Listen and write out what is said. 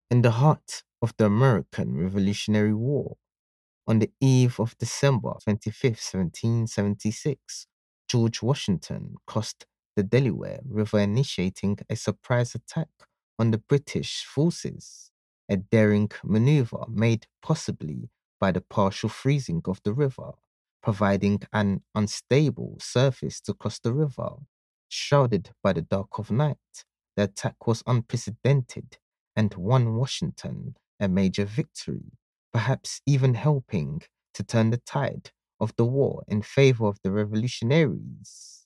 In the heart of the American Revolutionary War, on the eve of December 25th, 1776, George Washington crossed the Delaware River, initiating a surprise attack on the British forces, a daring maneuver made possibly by the partial freezing of the river, providing an unstable surface to cross the river. Shrouded by the dark of night, the attack was unprecedented and won Washington a major victory, perhaps even helping to turn the tide of the war in favor of the revolutionaries.